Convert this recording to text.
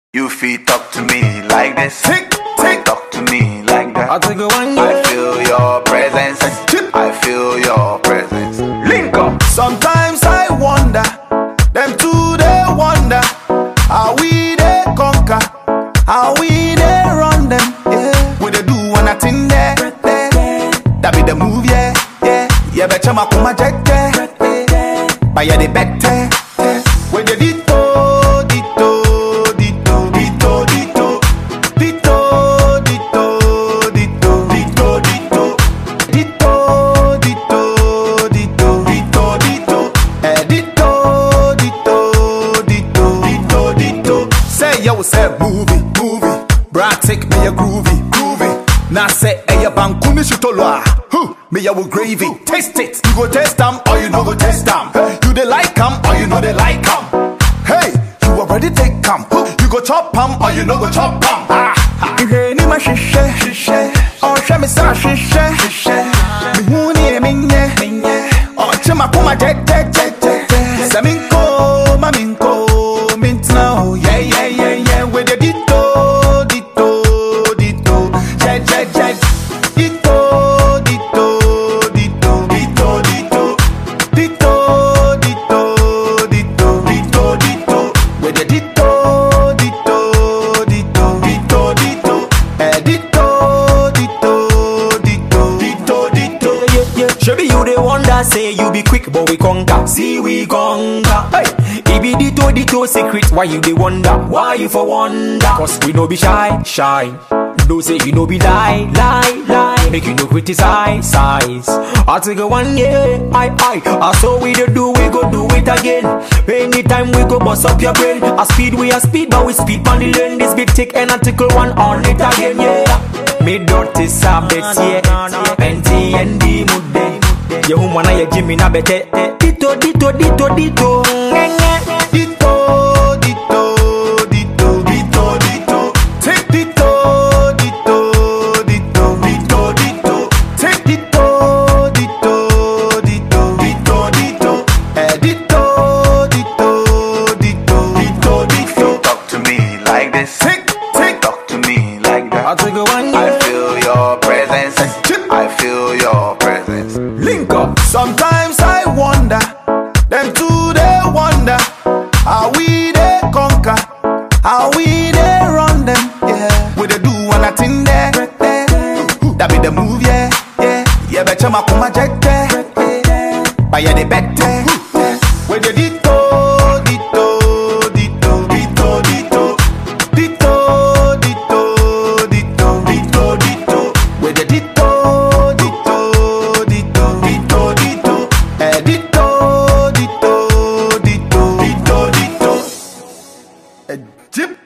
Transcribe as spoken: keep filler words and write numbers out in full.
You feel talk to me like this. Tick, tick. Talk to me like that. I'll take a one I year. feel your presence. I feel your presence. Link up. Sometimes I wonder, them two they wonder, how we they conquer, how we they run them, yeah. We they do one thing there, that be the move, yeah, yeah. Yeah, betcha ma kuma jette, but yeah they better, yeah. We they dito, dito, dito, dito, dito, dito, dito, dito, dito, dito, dito, dito, dito, dito, dito, eh, dito, dito, dito, dito, dito. Say yo, say movie, movie, bra take me a groovy, groovy. Now say hey ya bankuni shitolwa, huh? Me ya with gravy, taste it. You go taste them or you no go taste them. You they like them or you know they like them. Hey, you already take them. You go chop them or you no go chop them. Ah, you hear ni ma shishe, shishe. Oh, she me sa shishe, shishe. Me huni e minye, minye. Oh, chema kuma je je je je. Saminko, maminko, mintna. Oh, yeah yeah yeah yeah. With the dito, dito, dito, je je je. Dito, dito, dito, dito, dito, dito, dito, dito, dito, dito. With the dito, dito, dito, dito, dito, eh, dito, dito, dito, dito, dito. Yeah, yeah. Shabby, you the one that say you be quick, but we conquer. See we conquer. Hey, it be dito dito secret. Why you the wonder? Why you for wonder? Cause we no be shy, shy. Don't say you no be lie, lie, lie. Make you no criticize, size. I take a one year, I, I. I saw we the do, we go do it again. Anytime we go bust up your brain. A speed we a speed, but we speed on the lane. This big tick and article one on it again, yeah. Me dirty sabet, yeah. Penti and the mudde. Ye humana ye Jimmy na bete. Dito, dito, dito, dito. Dito, dito, dito, dito, dito. Take dito, dito, dito, dito, dito. Take dito, dito, dito, dito, dito. Eh, dito, dito, dito, dito, dito. Talk to me like this. Tick, tick. Talk to me like that. I'll take a one I year. feel your presence. I feel your presence. Link up. Sometimes I wonder, them two they wonder, how we they conquer, how we they run them, yeah. We they do one thing there, that be the move, yeah, yeah. Yeah, betcha ma kuma jette, but yeah they better, yeah. We they dito, dito, dito, dito, dito, dito, dito, dito, dito, dito. We they dito, dito, dito, dito, dito, eh, dito, dito, dito, dito, dito. Eh, Jip.